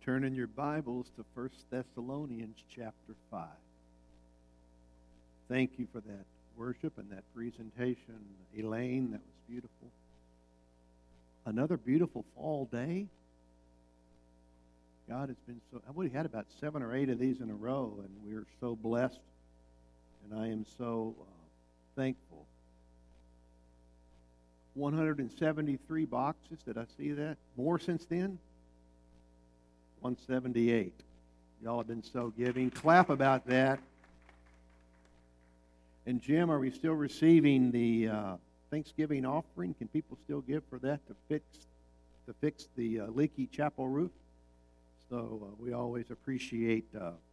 Turn in your Bibles to 1 Thessalonians chapter 5. Thank you for that worship and that presentation, Elaine. That was beautiful. Another beautiful fall day. God has been so... We had about 7 or 8 of these in a row, and we're so blessed, and I am so thankful. 173 boxes. Did I see that? More since then? 178. Y'all have been so giving. Clap about that. And Jim, are we still receiving the Thanksgiving offering? Can people still give for that to fix the leaky chapel roof? So we always appreciate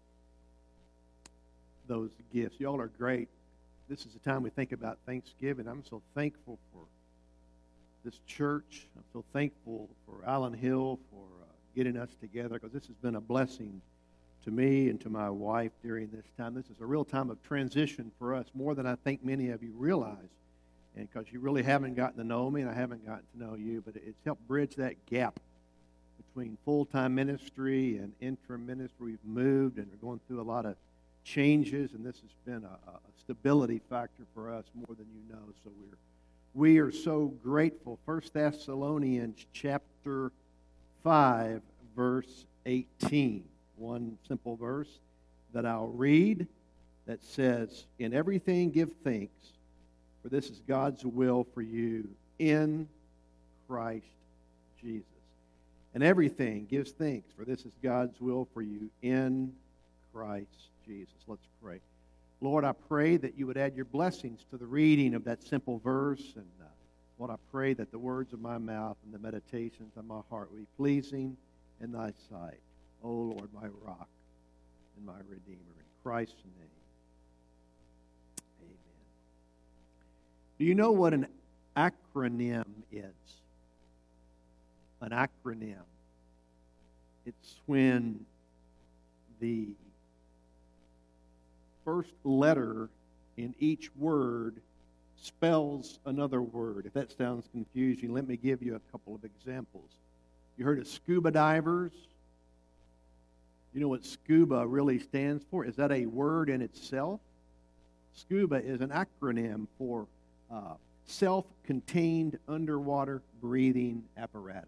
those gifts. Y'all are great. This is the time we think about Thanksgiving. I'm so thankful for this church. I'm so thankful for Allen Hill for getting us together, because this has been a blessing to me and to my wife during this time. This is a real time of transition for us, more than I think many of you realize, and because you really haven't gotten to know me and I haven't gotten to know you, but it's helped bridge that gap between full-time ministry and interim ministry. We've moved and we're going through a lot of changes, and this has been a stability factor for us more than you know, so we are so grateful. 1 Thessalonians chapter 5, verse 18. One simple verse that I'll read that says, "In everything give thanks, for this is God's will for you in Christ Jesus." In everything gives thanks, for this is God's will for you in Christ Jesus. Let's pray. Lord, I pray that you would add your blessings to the reading of that simple verse, and Lord, I pray that the words of my mouth and the meditations of my heart will be pleasing in thy sight. O Lord, my rock and my redeemer. In Christ's name, amen. Do you know what an acronym is? An acronym. It's when the first letter in each word spells another word. If that sounds confusing, let me give you a couple of examples. You heard of scuba divers? You know what scuba really stands for? Is that a word in itself? Scuba is an acronym for self-contained underwater breathing apparatus.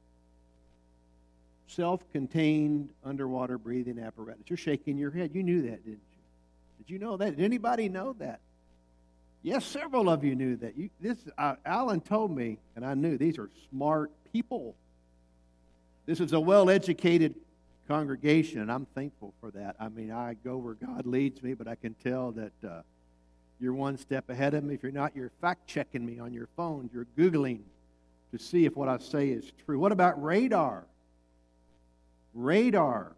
Self-contained underwater breathing apparatus. You're shaking your head. You knew that, didn't you? Did you know that? Did anybody know that? Yes, several of you knew that. Alan told me, and I knew these are smart people. This is a well-educated congregation, and I'm thankful for that. I mean, I go where God leads me, but I can tell that you're one step ahead of me. If you're not, you're fact-checking me on your phones. You're Googling to see if what I say is true. What about radar? Radar.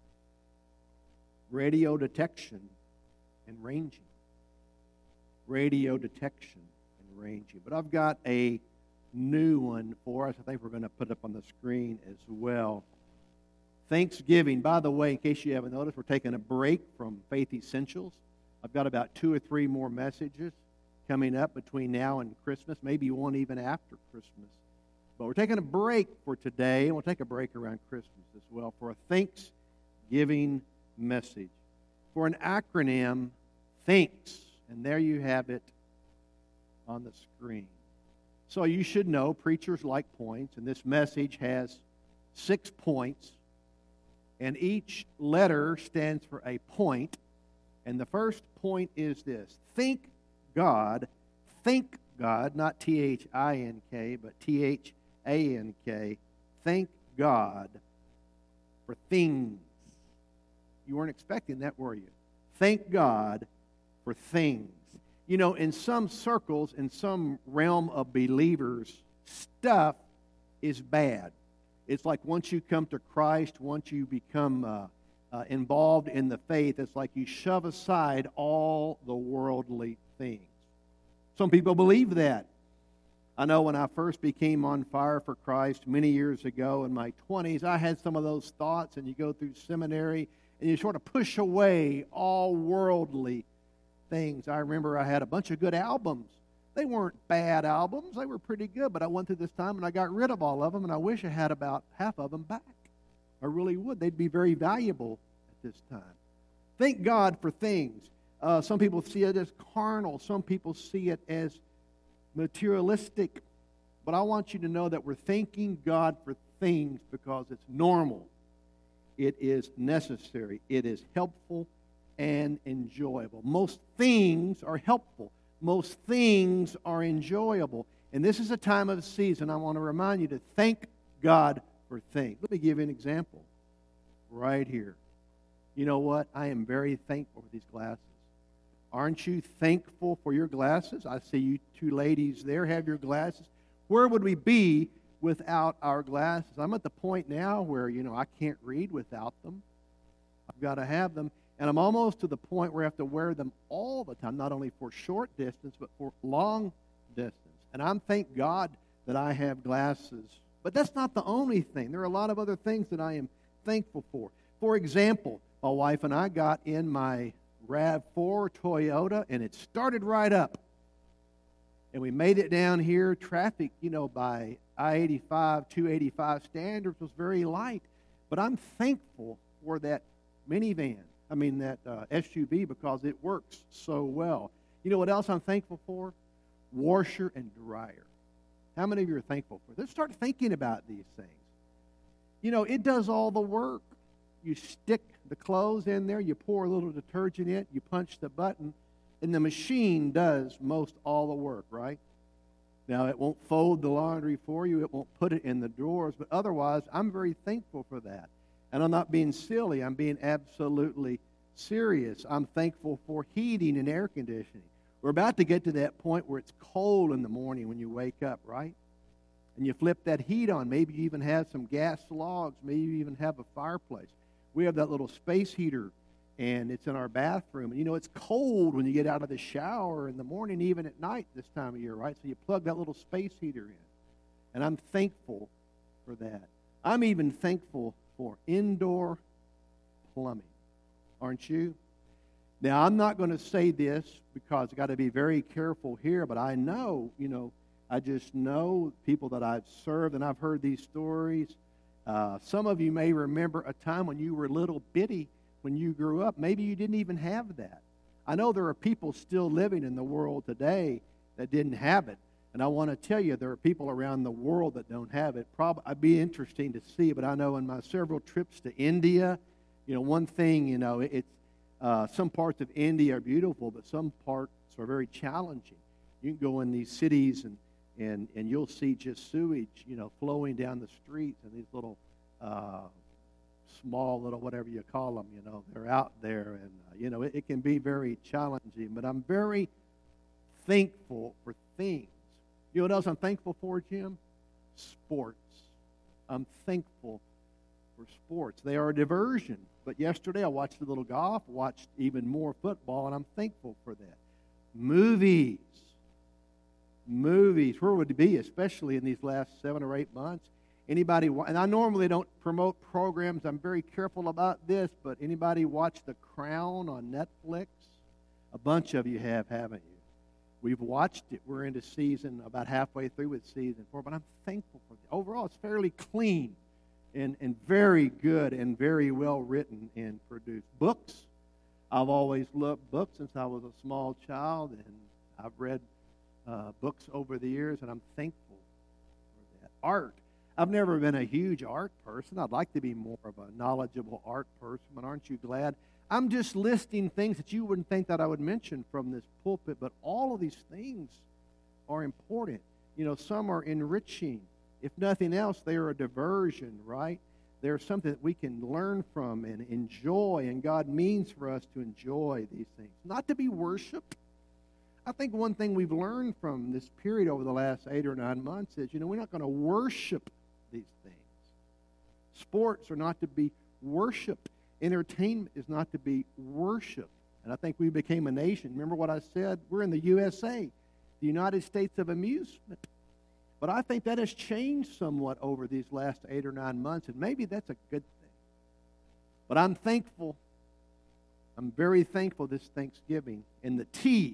Radio detection and ranging. Radio detection and ranging. But I've got a new one for us. I think we're going to put up on the screen as well. Thanksgiving. By the way, in case you haven't noticed, we're taking a break from Faith Essentials. I've got about 2 or 3 more messages coming up between now and Christmas, maybe one even after Christmas. But we're taking a break for today, and we'll take a break around Christmas as well for a Thanksgiving message. For an acronym, thanks. And there you have it on the screen. So you should know preachers like points, and this message has 6 points, and each letter stands for a point. And the first point is this: thank God, not T-H-I-N-K, but T-H-A-N-K, thank God for things. You weren't expecting that, were you? Thank God for things. You know, in some circles, in some realm of believers, stuff is bad. It's like once you come to Christ, once you become involved in the faith, it's like you shove aside all the worldly things. Some people believe that. I know when I first became on fire for Christ many years ago in my 20s, I had some of those thoughts, and you go through seminary and you sort of push away all worldly things. I remember I had a bunch of good albums. They weren't bad albums. They were pretty good, but I went through this time and I got rid of all of them, and I wish I had about half of them back. I really would. They'd be very valuable at this time. Thank God for things. Some people see it as carnal. Some people see it as materialistic. But I want you to know that we're thanking God for things because it's normal. It is necessary. It is helpful and enjoyable. Most things are helpful. Most things are enjoyable. And this is a time of the season I want to remind you to thank God for things. Let me give you an example right here. You know what? I am very thankful for these glasses. Aren't you thankful for your glasses? I see you two ladies there have your glasses. Where would we be without our glasses? I'm at the point now where, I can't read without them. I've got to have them. And I'm almost to the point where I have to wear them all the time, not only for short distance, but for long distance. And I'm thank God that I have glasses. But that's not the only thing. There are a lot of other things that I am thankful for. For example, my wife and I got in my RAV4 Toyota, and it started right up. And we made it down here. Traffic, by I-85, 285 standards was very light. But I'm thankful for that that SUV, because it works so well. You know what else I'm thankful for? Washer and dryer. How many of you are thankful for this? Start thinking about these things. It does all the work. You stick the clothes in there, you pour a little detergent in it, you punch the button, and the machine does most all the work, right? Now, it won't fold the laundry for you, it won't put it in the drawers, but otherwise, I'm very thankful for that. And I'm not being silly, I'm being absolutely serious. I'm thankful for heating and air conditioning. We're about to get to that point where it's cold in the morning when you wake up, right? And you flip that heat on. Maybe you even have some gas logs. Maybe you even have a fireplace. We have that little space heater, and it's in our bathroom. And it's cold when you get out of the shower in the morning, even at night this time of year, right? So you plug that little space heater in. And I'm thankful for that. I'm even thankful for indoor plumbing. Aren't you? Now, I'm not going to say this because I've got to be very careful here, but I know, I just know people that I've served, and I've heard these stories. Some of you may remember a time when you were little bitty when you grew up. Maybe you didn't even have that. I know there are people still living in the world today that didn't have it. And I want to tell you, there are people around the world that don't have it. It'd be interesting to see, but I know in my several trips to India, one thing, it's some parts of India are beautiful, but some parts are very challenging. You can go in these cities and you'll see just sewage, flowing down the streets, and these little small little whatever you call them, they're out there, and it can be very challenging. But I'm very thankful for things. You know what else I'm thankful for, Jim? Sports. I'm thankful for sports. They are a diversion. But yesterday I watched a little golf, watched even more football, and I'm thankful for that. Movies. Where would it be, especially in these last 7 or 8 months? Anybody, and I normally don't promote programs. I'm very careful about this, but anybody watch The Crown on Netflix? A bunch of you have, haven't you? We've watched it. We're into season, about halfway through with season 4, but I'm thankful for it. Overall, it's fairly clean and very good and very well written and produced. Books. I've always loved books since I was a small child, and I've read books over the years, and I'm thankful for that. Art. I've never been a huge art person. I'd like to be more of a knowledgeable art person, but aren't you glad? I'm just listing things that you wouldn't think that I would mention from this pulpit, but all of these things are important. Some are enriching. If nothing else, they are a diversion, right? They're something that we can learn from and enjoy, and God means for us to enjoy these things. Not to be worshiped. I think one thing we've learned from this period over the last 8 or 9 months is, we're not going to worship these things. Sports are not to be worshiped. Entertainment is not to be worshiped. And I think we became a nation. Remember what I said? We're in the USA, the United States of amusement. But I think that has changed somewhat over these last 8 or 9 months, and maybe that's a good thing. But I'm thankful. I'm very thankful this Thanksgiving. And the T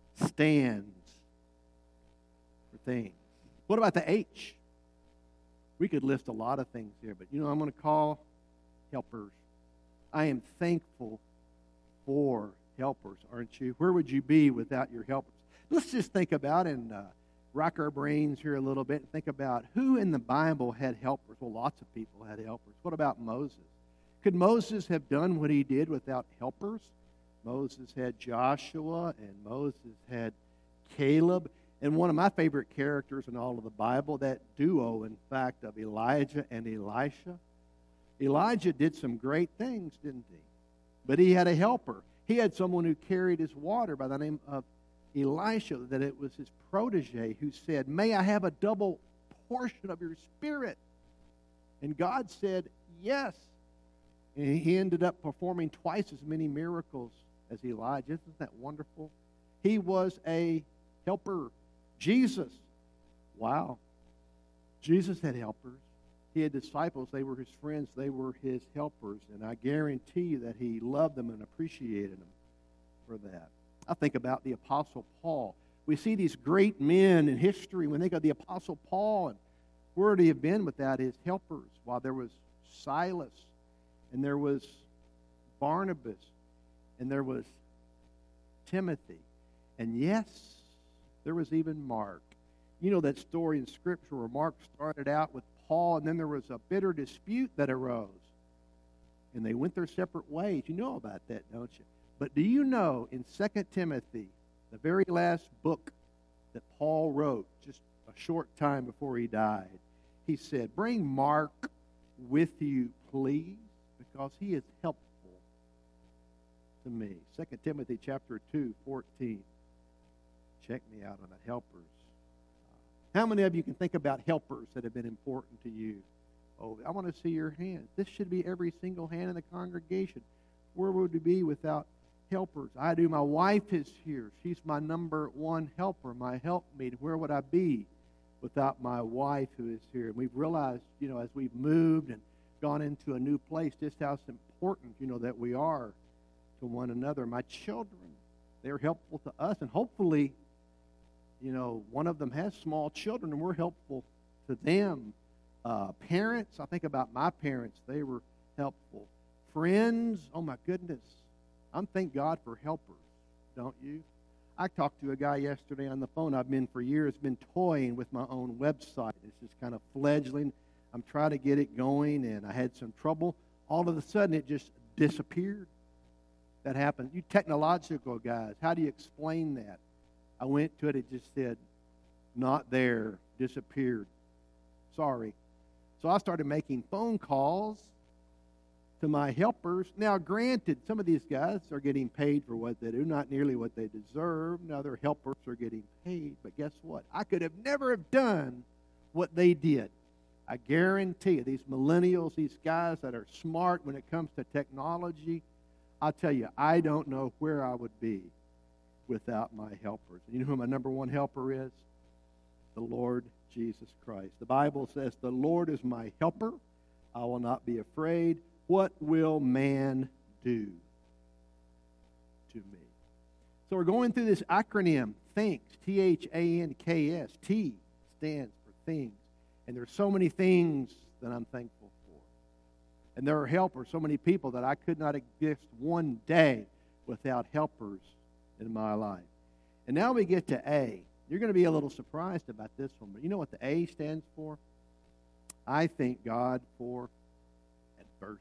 stands for things. What about the H? We could list a lot of things here, but I'm going to call helpers. I am thankful for helpers, aren't you? Where would you be without your helpers? Let's just think about and rack our brains here a little bit and think about who in the Bible had helpers. Well, lots of people had helpers. What about Moses? Could Moses have done what he did without helpers? Moses had Joshua, and Moses had Caleb. And one of my favorite characters in all of the Bible, that duo, in fact, of Elijah and Elisha. Elijah did some great things, didn't he? But he had a helper. He had someone who carried his water by the name of Elisha, that it was his protege who said, "May I have a double portion of your spirit?" And God said, yes. And he ended up performing twice as many miracles as Elijah. Isn't that wonderful? He was a helper. Jesus, wow. Jesus had helpers. He had disciples. They were his friends. They were his helpers. And I guarantee you that he loved them and appreciated them for that. I think about the Apostle Paul. We see these great men in history. When they think of the Apostle Paul, and where would he have been without his helpers? While there was Silas, and there was Barnabas, and there was Timothy, and yes, there was even Mark. You know that story in Scripture where Mark started out with Paul, and then there was a bitter dispute that arose, and they went their separate ways. You know about that, don't you? But do you know in 2 Timothy, the very last book that Paul wrote, just a short time before he died, he said, "Bring Mark with you, please, because he is helpful to me." 2 Timothy chapter 2, 14. Check me out on the helpers. How many of you can think about helpers that have been important to you? Oh, I want to see your hands. This should be every single hand in the congregation. Where would we be without helpers? I do. My wife is here. She's my number one helper, my helpmate. Where would I be without my wife who is here? And we've realized, as we've moved and gone into a new place, just how important, that we are to one another. My children, they're helpful to us, and hopefully, one of them has small children, and we're helpful to them. Parents, I think about my parents. They were helpful. Friends, oh my goodness. Thank God for helpers, don't you? I talked to a guy yesterday on the phone. I've been for years been toying with my own website. It's just kind of fledgling. I'm trying to get it going, and I had some trouble. All of a sudden, it just disappeared. That happened. You technological guys, how do you explain that? I went to it. It just said, "Not there," disappeared. Sorry. So I started making phone calls to my helpers. Now, granted, some of these guys are getting paid for what they do, not nearly what they deserve. Now, their helpers are getting paid. But guess what? I could have never have done what they did. I guarantee you, these millennials, these guys that are smart when it comes to technology, I'll tell you, I don't know where I would be without my helpers. And you know who my number one helper is? The Lord Jesus Christ. The Bible says, "The Lord is my helper. I will not be afraid. What will man do to me?" So we're going through this acronym, THANKS, THANKS. T stands for things. And there's so many things that I'm thankful for. And there are helpers, so many people that I could not exist one day without helpers in my life. And now we get to A. You're going to be a little surprised about this one, but you know what the A stands for? I thank God for adversity.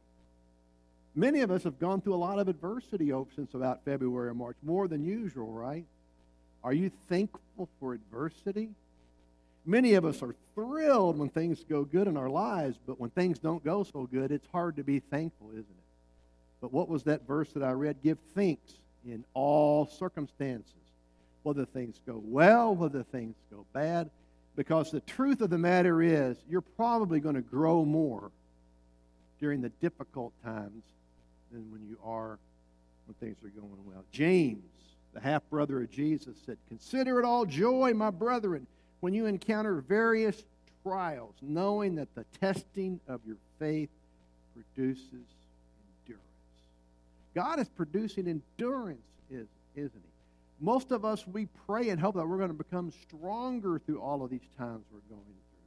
Many of us have gone through a lot of adversity since about February or March, more than usual, right? Are you thankful for adversity? Many of us are thrilled when things go good in our lives, but when things don't go so good, it's hard to be thankful, isn't it? But what was that verse that I read? Give thanks in all circumstances, whether things go well, whether things go bad, because the truth of the matter is you're probably going to grow more during the difficult times than when you are when things are going well. James, the half-brother of Jesus, said, "Consider it all joy, my brethren, when you encounter various trials, knowing that the testing of your faith produces endurance." God is producing endurance, isn't He? Most of us, we pray and hope that we're going to become stronger through all of these times we're going through.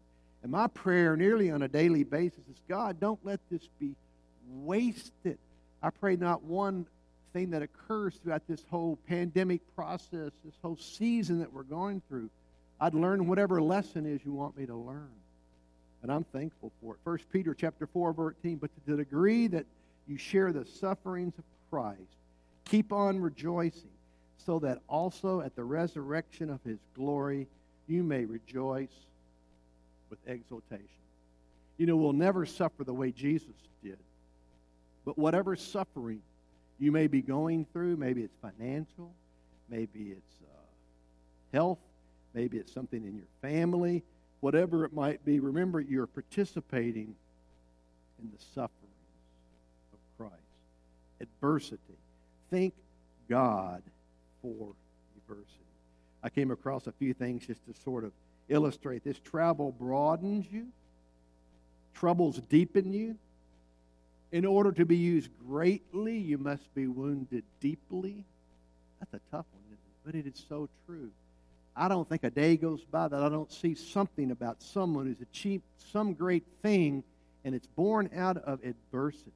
And my prayer nearly on a daily basis is, God, don't let this be wasted. I pray not one thing that occurs throughout this whole pandemic process, this whole season that we're going through, I'd learn whatever lesson is you want me to learn. And I'm thankful for it. 1 Peter chapter 4, verse 18, but to the degree that you share the sufferings of Christ, keep on rejoicing, so that also at the resurrection of his glory you may rejoice with exultation. You know, we'll never suffer the way Jesus did. But whatever suffering you may be going through, maybe it's financial, maybe it's health, maybe it's something in your family, whatever it might be, remember you're participating in the sufferings of Christ. Adversity. Thank God for adversity. I came across a few things just to sort of illustrate this. Travel broadens you. Troubles deepen you. In order to be used greatly, you must be wounded deeply. That's a tough one, isn't it? But it is so true. I don't think a day goes by that I don't see something about someone who's achieved some great thing, and it's born out of adversity.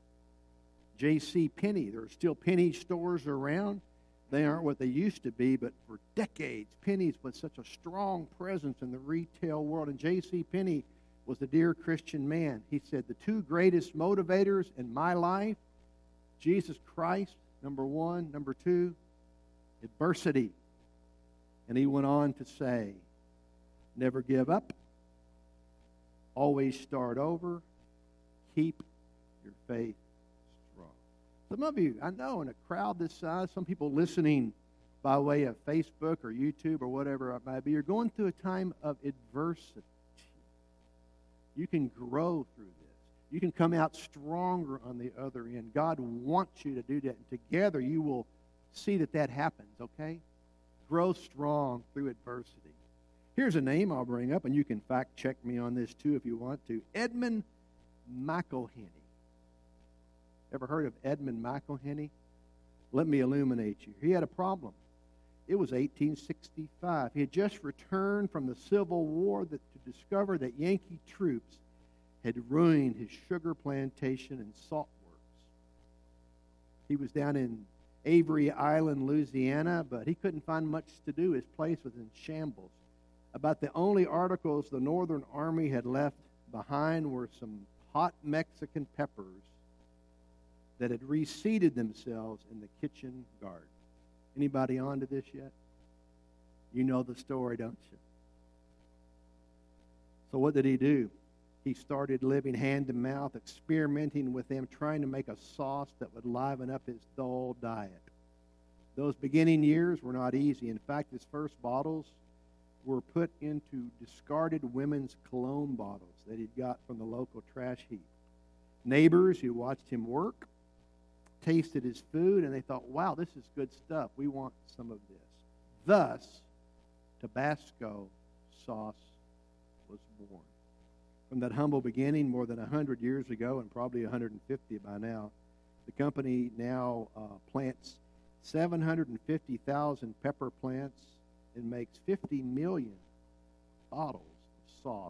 J.C. Penney, there are still Penney stores around. They aren't what they used to be, but for decades, Penney's was such a strong presence in the retail world. And J.C. Penney was a dear Christian man. He said, the two greatest motivators in my life, Jesus Christ, number one. Number two, adversity. And he went on to say, never give up. Always start over. Keep your faith strong. Some of you, I know, in a crowd this size, some people listening by way of Facebook or YouTube or whatever it might be, you're going through a time of adversity. You can grow through this. You can come out stronger on the other end. God wants you to do that. And together you will see that that happens, okay? Grow strong through adversity. Here's a name I'll bring up, and you can fact check me on this too if you want to. Edmund McIlhenny. Ever heard of Edmund McIlhenny? Let me illuminate you. He had a problem. It was 1865. He had just returned from the Civil War to discover that Yankee troops had ruined his sugar plantation and salt works. He was down in Avery Island, Louisiana, but he couldn't find much to do. His place was in shambles. About the only articles the Northern Army had left behind were some hot Mexican peppers that had reseated themselves in the kitchen garden. Anybody on to this yet? You know the story, don't you? So what did he do? He started living hand to mouth, experimenting with them, trying to make a sauce that would liven up his dull diet. Those beginning years were not easy. In fact, his first bottles were put into discarded women's cologne bottles that he'd got from the local trash heap. Neighbors who watched him work tasted his food, and they thought, wow, this is good stuff. We want some of this. Thus, Tabasco sauce was born. From that humble beginning more than 100 years ago, and probably 150 by now, the company now plants 750,000 pepper plants and makes 50 million bottles of sauce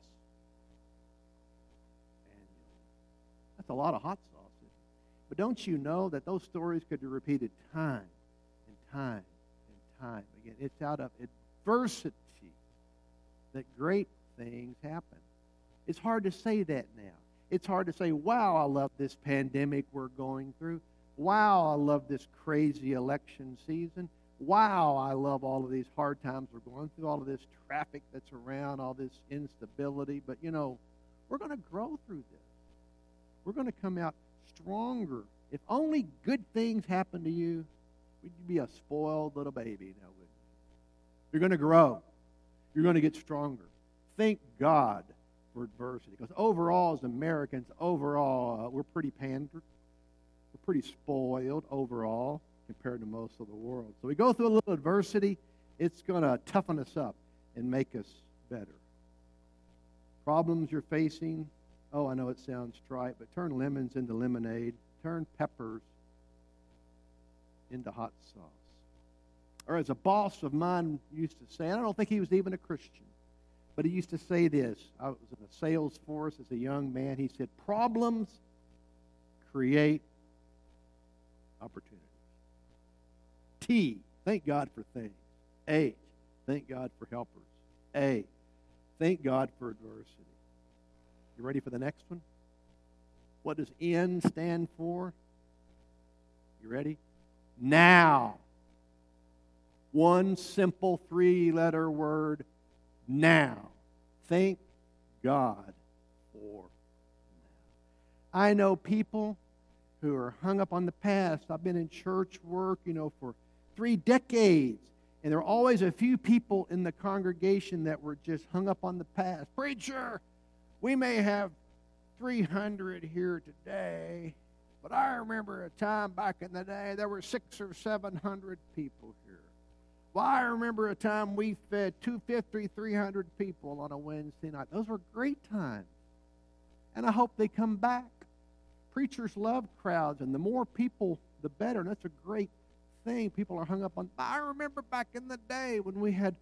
annually. That's a lot of hot sauce. But don't you know that those stories could be repeated time and time and time again? It's out of adversity that great things happen. It's hard to say that now. It's hard to say, wow, I love this pandemic we're going through. Wow, I love this crazy election season. Wow, I love all of these hard times we're going through, all of this traffic that's around, all this instability. But, you know, we're going to grow through this. We're going to come out stronger. If only good things happen to you, you'd be a spoiled little baby now, wouldn't you? You're going to grow. You're going to get stronger. Thank God for adversity. Because overall, as Americans, we're pretty pandered. We're pretty spoiled overall compared to most of the world. So we go through a little adversity. It's going to toughen us up and make us better. Problems you're facing. Oh, I know it sounds trite, but turn lemons into lemonade. Turn peppers into hot sauce. Or as a boss of mine used to say, and I don't think he was even a Christian, But he used to say this. I was in a sales force as a young man. He said, problems create opportunities. T, thank God for things. H, thank God for helpers. A, thank God for adversity. You ready for the next one? What does N stand for? You ready? Now. One simple three-letter word, now. Thank God for now. I know people who are hung up on the past. I've been in church work, for 3 decades. And there are always a few people in the congregation that were just hung up on the past. Preacher, we may have 300 here today, but I remember a time back in the day there were 600 or 700 people here. Well, I remember a time we fed 250, 300 people on a Wednesday night. Those were great times. And I hope they come back. Preachers love crowds, and the more people, the better. And that's a great thing. People are hung up on, I remember back in the day when we had,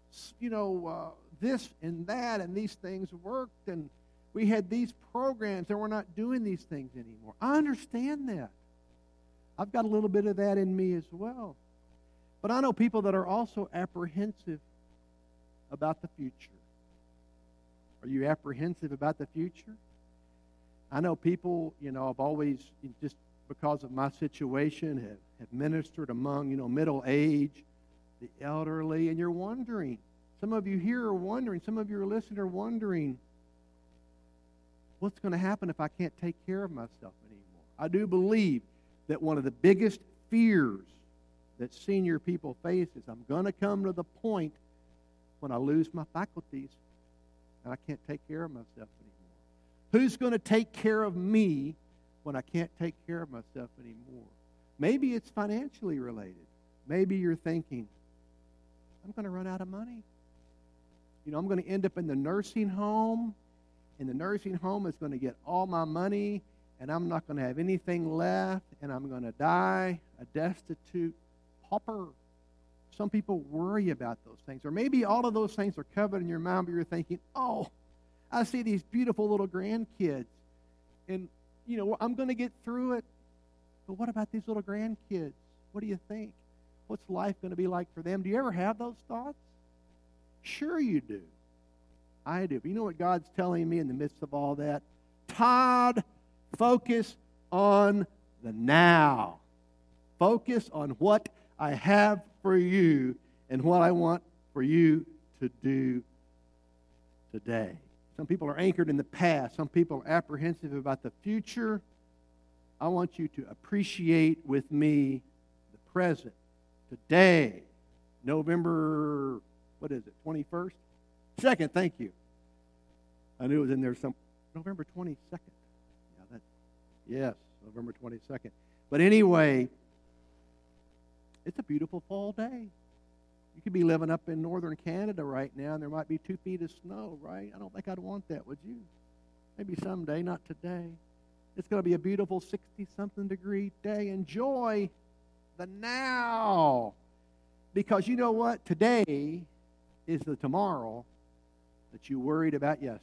this and that, and these things worked, and we had these programs, and we're not doing these things anymore. I understand that. I've got a little bit of that in me as well. But I know people that are also apprehensive about the future. Are you apprehensive about the future? I know people, I've always, just because of my situation, have ministered among, middle age, the elderly, and you're wondering. Some of you here are wondering, some of your listeners are wondering, what's going to happen if I can't take care of myself anymore? I do believe that one of the biggest fears that senior people face is I'm going to come to the point when I lose my faculties and I can't take care of myself anymore. Who's going to take care of me when I can't take care of myself anymore? Maybe it's financially related. Maybe you're thinking, I'm going to run out of money. I'm going to end up in the nursing home, and the nursing home is going to get all my money, and I'm not going to have anything left, and I'm going to die a destitute pauper. Some people worry about those things. Or maybe all of those things are covered in your mind, but you're thinking, oh, I see these beautiful little grandkids, and, I'm going to get through it. But what about these little grandkids? What do you think? What's life going to be like for them? Do you ever have those thoughts? Sure you do. I do. But you know what God's telling me in the midst of all that? Todd, focus on the now. Focus on what I have for you and what I want for you to do today. Some people are anchored in the past. Some people are apprehensive about the future. I want you to appreciate with me the present. Today, November, 21st? 2nd, thank you. I knew it was in there November 22nd. Yes, November 22nd. But anyway, it's a beautiful fall day. You could be living up in northern Canada right now, and there might be 2 feet of snow, right? I don't think I'd want that, would you? Maybe someday, not today. It's going to be a beautiful 60-something degree day. Enjoy the now. Because you know what? Today is the tomorrow that you worried about yesterday.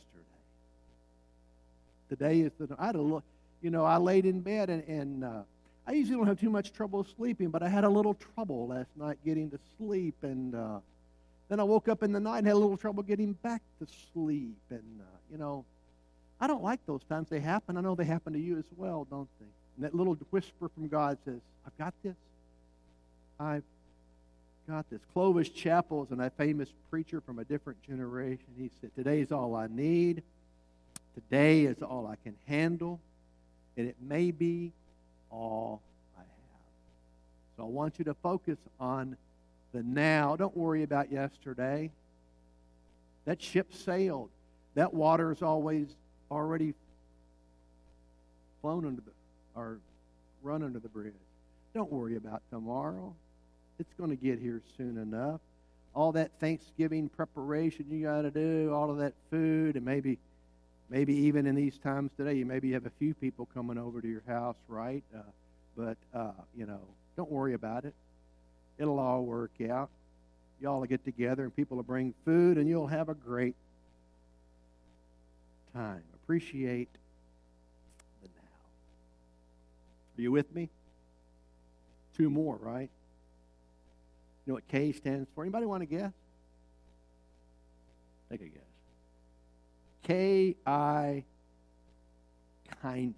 Today is I laid in bed, and I usually don't have too much trouble sleeping, but I had a little trouble last night getting to sleep, and then I woke up in the night and had a little trouble getting back to sleep, and, I don't like those times. They happen. I know they happen to you as well, don't they? And that little whisper from God says, I've got this. I've got this. Clovis Chappell is a famous preacher from a different generation. He said, today's all I need. Today is all I can handle. And it may be all I have. So I want you to focus on the now. Don't worry about yesterday. That ship sailed. That water is already flown or run under the bridge. Don't worry about tomorrow. It's going to get here soon enough. All that Thanksgiving preparation you got to do, all of that food, and maybe even in these times today, you maybe have a few people coming over to your house, right? But don't worry about it. It'll all work out. Y'all will get together, and people will bring food, and you'll have a great time. Appreciate the now. Are you with me? 2 more, right? You know what K stands for? Anybody want to guess? Take a guess. K-I, kindness.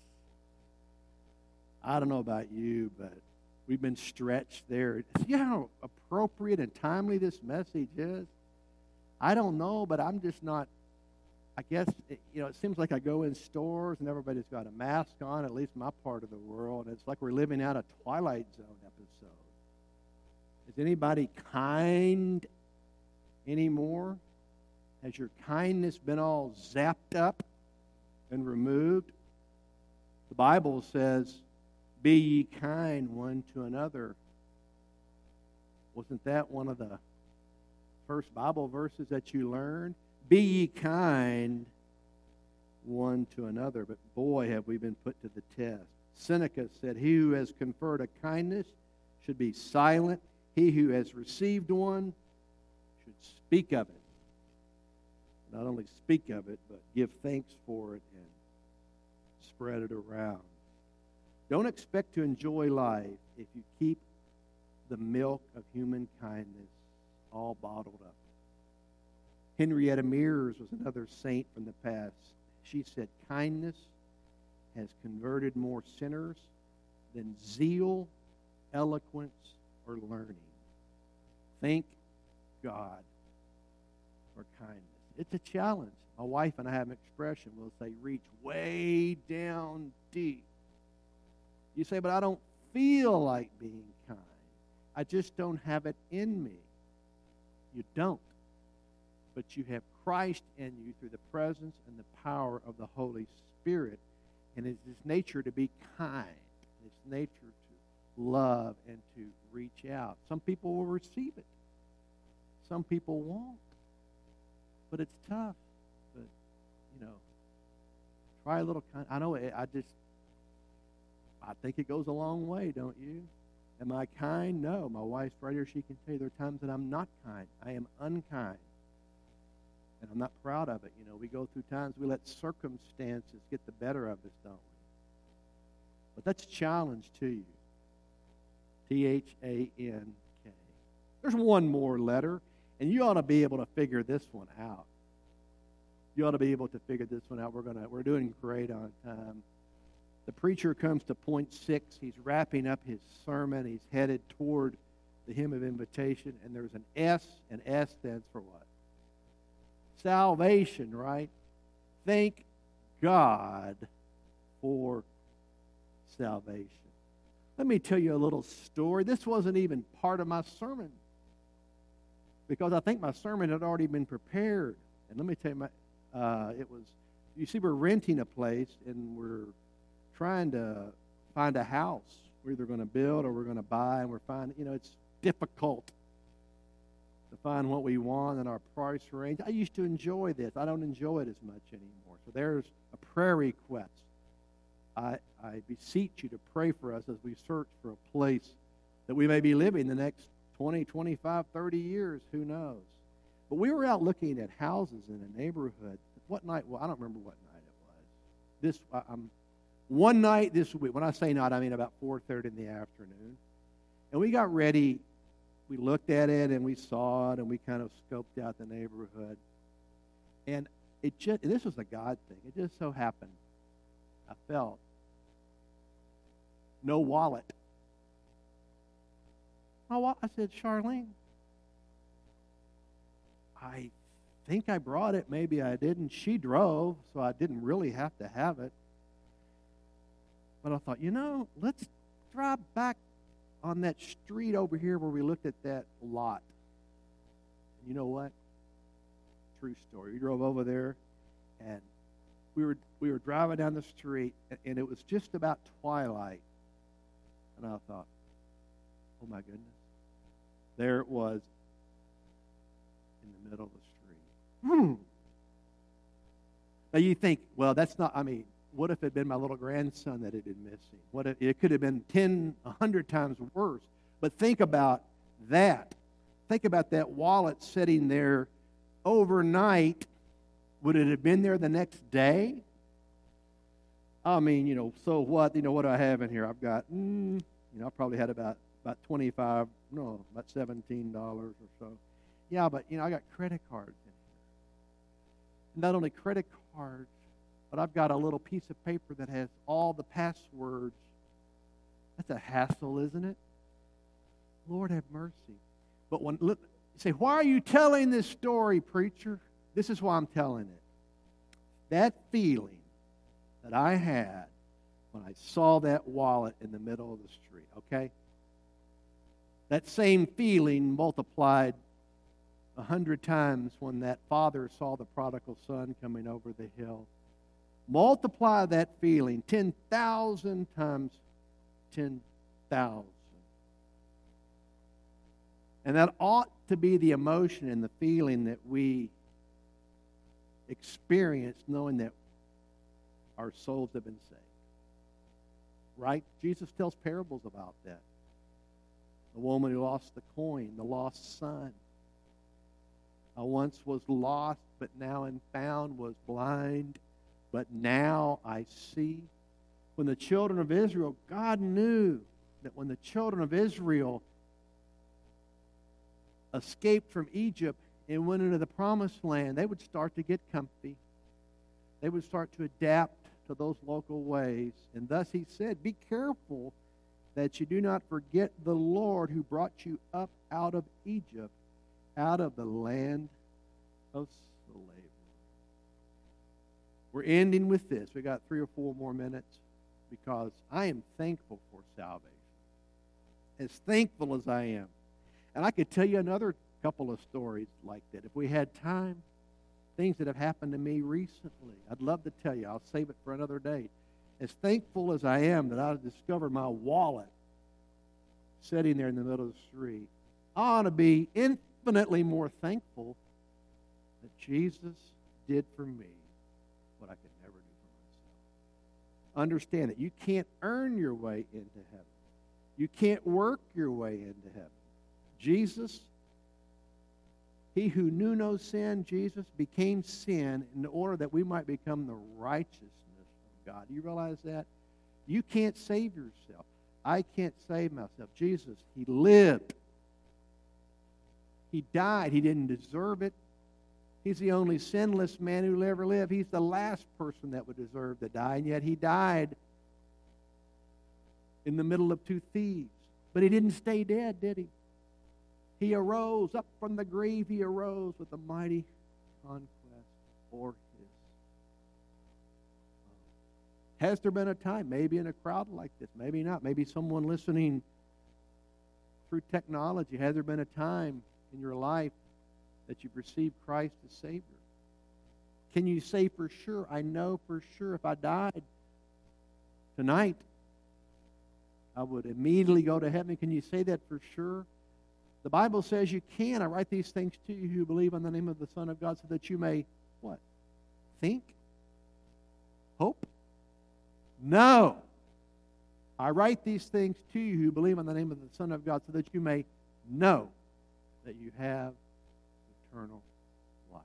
I don't know about you, but we've been stretched there. See how appropriate and timely this message is? I don't know, but I'm just not, I guess, it seems like I go in stores and everybody's got a mask on, at least my part of the world. It's like we're living out a Twilight Zone episode. Is anybody kind anymore? Has your kindness been all zapped up and removed? The Bible says, be ye kind one to another. Wasn't that one of the first Bible verses that you learned? Be ye kind one to another. But boy, have we been put to the test. Seneca said, he who has conferred a kindness should be silent. He who has received one should speak of it. Not only speak of it, but give thanks for it and spread it around. Don't expect to enjoy life if you keep the milk of human kindness all bottled up. Henrietta Mears was another saint from the past. She said, kindness has converted more sinners than zeal, eloquence, or learning. Thank God for kindness. It's a challenge. My wife and I have an expression. We'll say, reach way down deep. You say, but I don't feel like being kind. I just don't have it in me. You don't. But you have Christ in you through the presence and the power of the Holy Spirit. And it's His nature to be kind. It's nature to love and to reach out. Some people will receive it. Some people won't. But it's tough. But, try a little kind. I know I think it goes a long way, don't you? Am I kind? No. My wife's right here. She can tell you there are times that I'm not kind. I am unkind. And I'm not proud of it. We go through times we let circumstances get the better of us, don't we? But that's a challenge to you. T-H-A-N-K. There's one more letter, and you ought to be able to figure this one out. You ought to be able to figure this one out. We're doing great on time. The preacher comes to point 6. He's wrapping up his sermon. He's headed toward the hymn of invitation, and there's an S, and S stands for what? Salvation, right? Thank God for salvation. Let me tell you a little story. This wasn't even part of my sermon because I think my sermon had already been prepared. And let me tell you, you see, we're renting a place and we're trying to find a house. We're either going to build or we're going to buy, and we're finding, it's difficult to find what we want in our price range. I used to enjoy this. I don't enjoy it as much anymore. So there's a prayer request. I beseech you to pray for us as we search for a place that we may be living the next 20, 25, 30 years. Who knows? But we were out looking at houses in a neighborhood. What night? Well, I don't remember what night it was. One night this week. When I say night, I mean about 4:30 in the afternoon. And we got ready. We looked at it and we saw it and we kind of scoped out the neighborhood. And this was a God thing. It just so happened, I felt, no wallet. I said, Charlene, I think I brought it. Maybe I didn't. She drove, so I didn't really have to have it. But I thought, let's drive back on that street over here where we looked at that lot. And you know what? True story. We drove over there, and we were driving down the street, and it was just about twilight. And I thought, oh my goodness. There it was in the middle of the street. Now you think, well, that's not, what if it had been my little grandson that had been missing? What if it could have been 10, 100 times worse? But think about that. Think about that wallet sitting there overnight Would it have been there the next day? I mean, so what? What do I have in here? I've got, I probably had about about $17 or so. Yeah, but, I got credit cards in here. Not only credit cards, but I've got a little piece of paper that has all the passwords. That's a hassle, isn't it? Lord have mercy. But you say, why are you telling this story, preacher? This is why I'm telling it. That feeling that I had when I saw that wallet in the middle of the street, okay? That same feeling multiplied 100 times when that father saw the prodigal son coming over the hill. Multiply that feeling 10,000 times 10,000. And that ought to be the emotion and the feeling that we experience knowing that our souls have been saved. Right? Jesus tells parables about that. The woman who lost the coin, the lost son. I once was lost, but now am found, was blind, but now I see. When the children of Israel, God knew that when the children of Israel escaped from Egypt and went into the promised land, they would start to get comfy. They would start to adapt to those local ways. And thus he said, be careful that you do not forget the Lord who brought you up out of Egypt, out of the land of slavery. We're ending with this. We got 3 or 4 more minutes because I am thankful for salvation. As thankful as I am. And I could tell you another couple of stories like that. If we had time, things that have happened to me recently, I'd love to tell you. I'll save it for another day. As thankful as I am that I discovered my wallet sitting there in the middle of the street, I ought to be infinitely more thankful that Jesus did for me what I could never do for myself. Understand that you can't earn your way into heaven. You can't work your way into heaven. Jesus, he who knew no sin, Jesus, became sin in order that we might become the righteousness of God. Do you realize that? You can't save yourself. I can't save myself. Jesus, he lived. He died. He didn't deserve it. He's the only sinless man who will ever live. He's the last person that would deserve to die, and yet he died in the middle of 2 thieves. But he didn't stay dead, did he? He arose up from the grave. He arose with a mighty conquest for his. Has there been a time, maybe in a crowd like this, maybe not, maybe someone listening through technology, has there been a time in your life that you've received Christ as Savior? Can you say for sure, I know for sure if I died tonight, I would immediately go to heaven? Can you say that for sure? The Bible says you can. I write these things to you who believe on the name of the Son of God so that you may, what? Think? Hope? No. I write these things to you who believe on the name of the Son of God so that you may know that you have eternal life.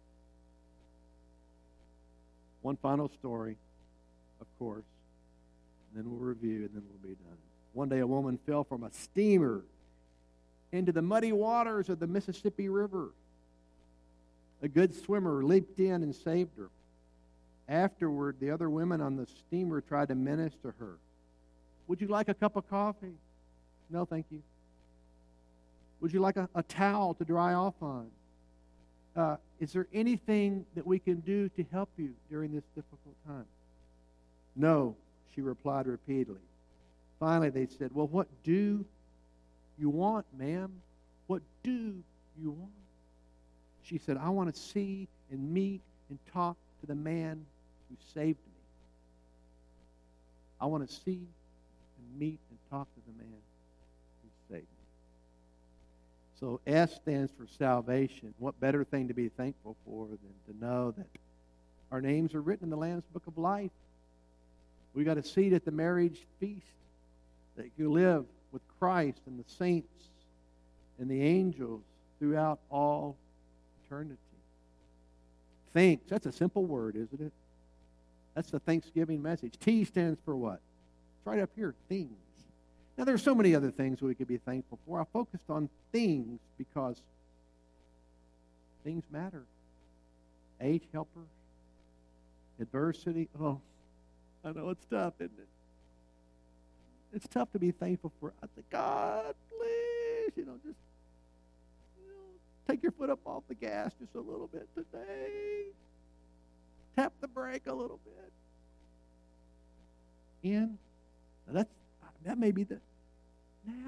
One final story, of course, and then we'll review and then we'll be done. One day a woman fell from a steamer into the muddy waters of the Mississippi River. A good swimmer leaped in and saved her. Afterward, the other women on the steamer tried to minister her. Would you like a cup of coffee? No, thank you. Would you like a towel to dry off on? Is there anything that we can do to help you during this difficult time? No, she replied repeatedly. Finally, they said, well, what do you want, ma'am? What do you want? She said, I want to see and meet and talk to the man who saved me. I want to see and meet and talk to the man who saved me. So S stands for salvation. What better thing to be thankful for than to know that our names are written in the Lamb's Book of Life. We got a seat at the marriage feast that you live with Christ and the saints and the angels throughout all eternity. Thanks. That's a simple word, isn't it? That's the Thanksgiving message. T stands for what? It's right up here, things. Now, there's so many other things we could be thankful for. I focused on things because things matter. Age helpers, adversity. Oh, I know it's tough, isn't it? It's tough to be thankful for. I think, God, please, just take your foot up off the gas just a little bit today. Tap the brake a little bit. And that may be the now.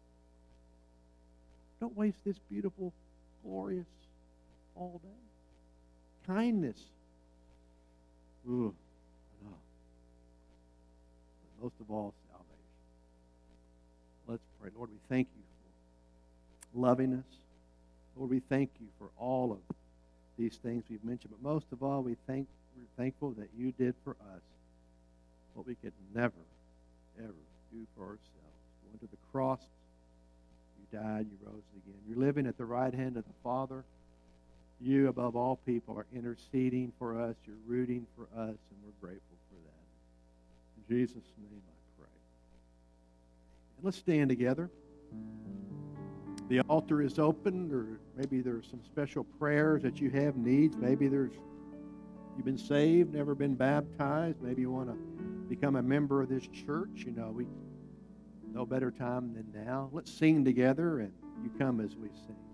Don't waste this beautiful, glorious all day. Kindness. Ooh, no. But most of all, salvation. Let's pray. Lord, we thank you for loving us. Lord, we thank you for all of these things we've mentioned. But most of all, we're thankful that you did for us what we could never, ever do for ourselves. You went to the cross. You died. You rose again. You're living at the right hand of the Father. You, above all people, are interceding for us. You're rooting for us, and we're grateful for that. In Jesus' name I pray. And let's stand together. The altar is open, or maybe there's some special prayers that you have needs. Maybe you've been saved, never been baptized. Maybe you want to become a member of this church. We no better time than now. Let's sing together, and you come as we sing.